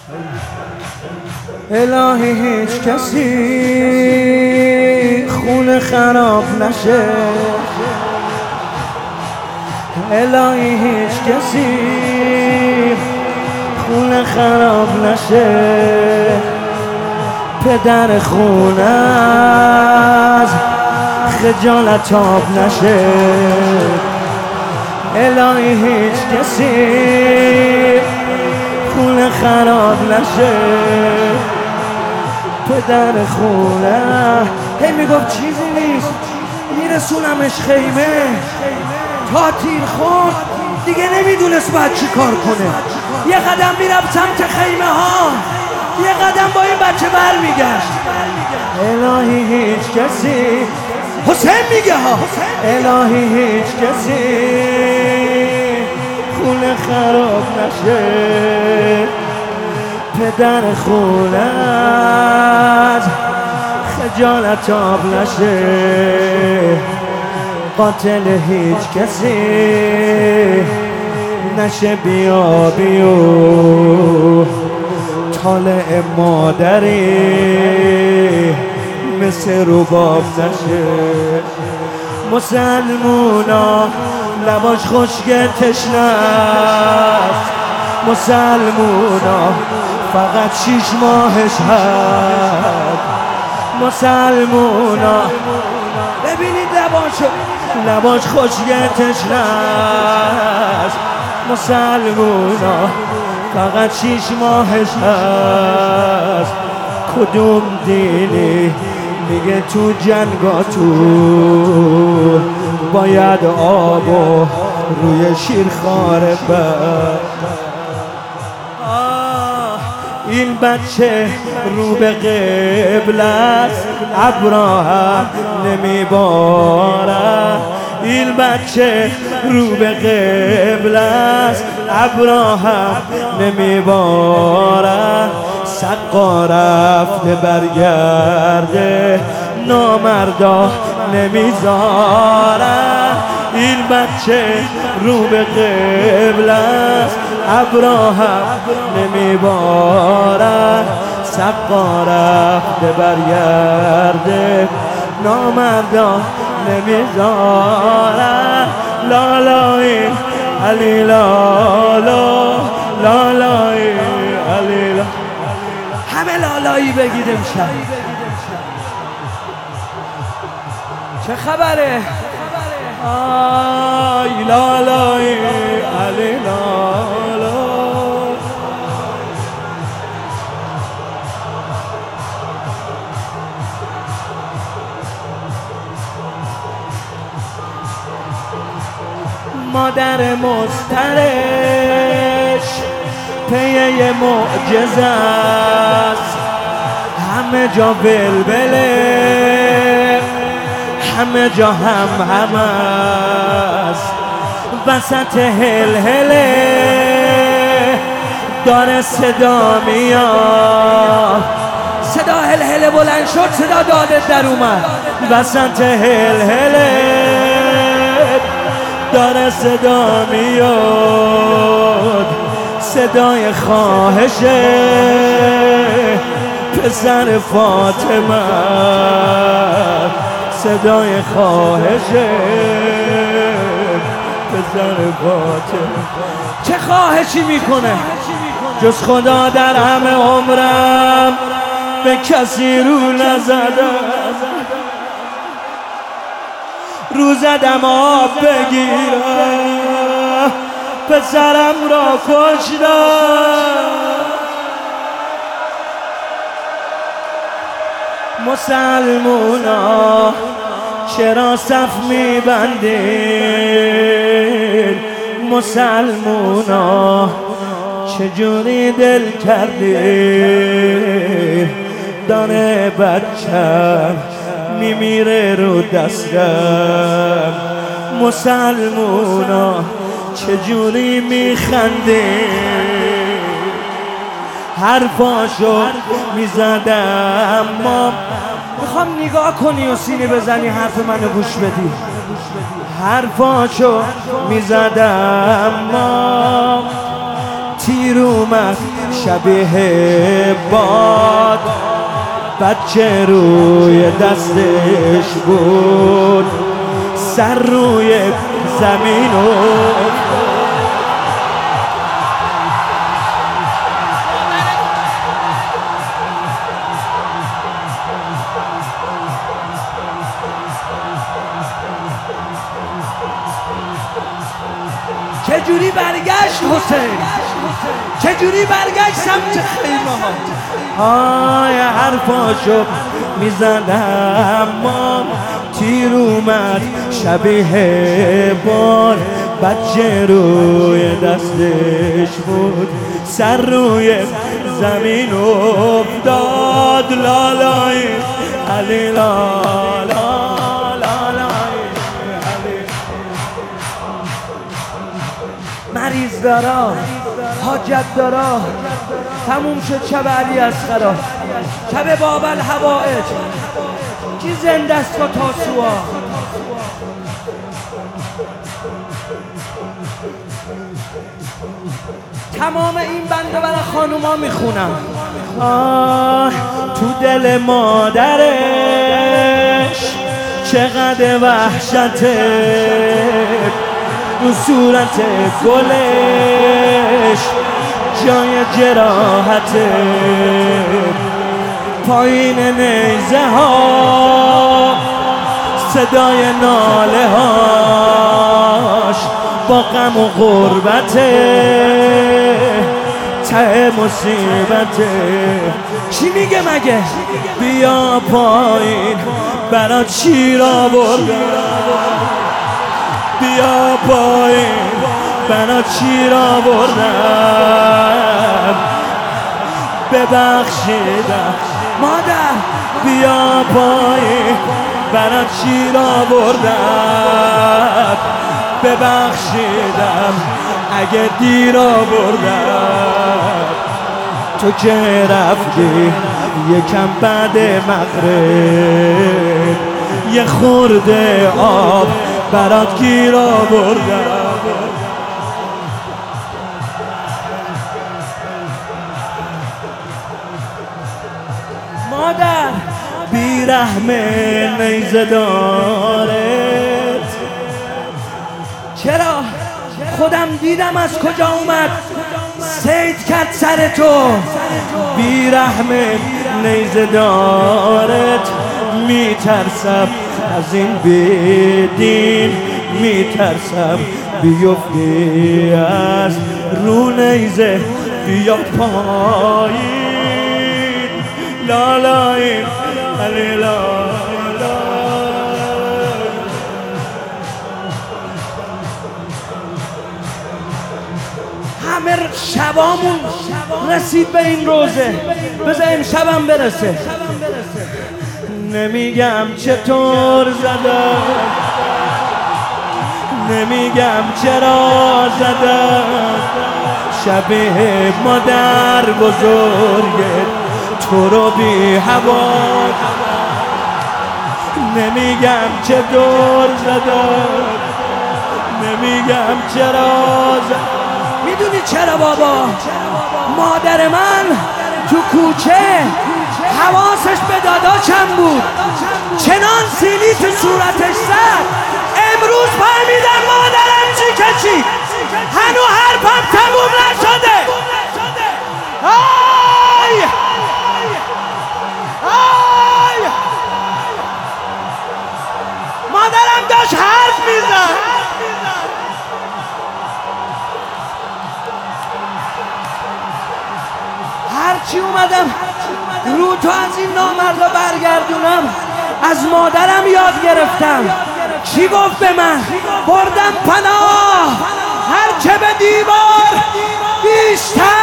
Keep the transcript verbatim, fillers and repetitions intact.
الهی هیچ کسی خون خراب نشه، الهی هیچ کسی خون خراب نشه، پدر خون از خجالت تاب نشه، الهی هیچ کسی خون خراب نشه، پدر خونه. هی میگفت چیزی نیست، میرسونمش خیمه، تا تیر خورد دیگه نمیدونست باید چی کار کنه، یه قدم میرفت سمت خیمه ها، یه قدم با این بچه بر میگشت. الهی هیچ کسی، حسین میگه ها، الهی هیچ کسی خونه خراب نشه، پدر خونه از خجالت تاب نشه، قاتل هیچ کسی نشه، بیا بیو طالع مادری مثل رباب نشه. مسلمونا لباش خشک تشنست، مسلمونا فقط شیش ماهش هست، مسلمونا ببینید لباشو، لباش خشک تشنست، مسلمونا فقط شیش ماهش هست. کدوم دینی میگه تو جنگاتو باید آبو روی شیرخواره بر؟ این بچه رو به قبل است، ابراه نمیباره، این بچه رو به قبل است، ابراه نمیباره، سقا رفته برگرده نامردا نمیذاره، این بچه رو به قبل است، ابراه نمیباره، سقا رفته برگرده نامردا نمیذاره. لالای علی لالا، لالای علی لالا، همه لالایی بگید امشب. چه خبره؟ آی لالای علی لالا، مادر مسترش پیه معجزه است، همه جا بلبله، همه جا هم هم است، وسط هلهله داره صدا میاد، صدا هلهله بلند شد، صدا داده در اومد، وسط هلهله داره صدا میاد، صدای خواهشه پسر فاطمه، صدای خواهشه پسر فاطمه. چه خواهشی میکنه جز خدا در همه عمرم به کسی رو نزدم، رو زدم آب بگیرم پسرم را کشتم. مسلمونا چرا صف میبندین؟ مسلمونا چجوری دل کردین؟ دانه بچم میمیره رو دستم. مسلمونا چجوری میخندین؟ حرفاشو میزدم، ما میخوام نگاه کنی و سینه بزنی حرف منو گوش بدی. حرفاشو میزدم، ما تیر اومد شبیه باد، بچه روی دستش بود، سر روی زمین افتاد. چجوری برگشت حسین؟ چجوری برگشت سمت خیمه ها؟ آی حرفاشو میزدم اما تیر اومد شبیه بار، بچه روی دستش بود، سر روی زمین افتاد. لالای علی لالا مریض دارا، حاجت دارا، تموم شد شب علی اصغرا، شب باب الحوائج. کی زنده است با تاسوعا؟ تمام این بنده برای خانوما میخونم. آه تو دل مادرش چقدر وحشته، رو صورت گلش جای جراحته، پایین نیزه ها صدای ناله هاش، با غم و غربته، ته مصیبته. چی میگه مگه؟ بیا پایین برات شیر آوردم، بیا پایین برات شیر آوردم، ببخشیدم مادر. بیا پایین برات شیر آوردم، ببخشیدم اگه دیر آوردم. تو که رفتی یکم بعد مغرب، یه خورده آب برات گیر آوردم. مادر بیرحم نیزه دارت، چرا؟ خودم دیدم از کجا اومد، صید کرد سر تو. بیرحم نیزه دارت، میترسم از این بیدین، میترسم بیفتی از رو نیزه، بیا پایین. لالای علی لالا. همه شبامون رسید به این روزه، بذار امشبم برسه. نمیگم چطور زدم، نمیگم چرا زدم، شبیه مادر بزرگت تو رو بی هوا. نمیگم چطور زدم، نمیگم چرا زدم. میدونی چرا بابا؟ مادر من تو کوچه حواسش به داداشم بود، چنان سیلی تو صورتش زد. امروز فهمیدم مادرم چی کشید، هنو حرفم تموم نشده. آی آی مادرم داشت حرف میزد. هرچی اومدم رو تو از این نامردا برگردونم، از مادرم یاد گرفتم. چی گفت به من؟ بردم پناه، هر که به دیوار بیشتر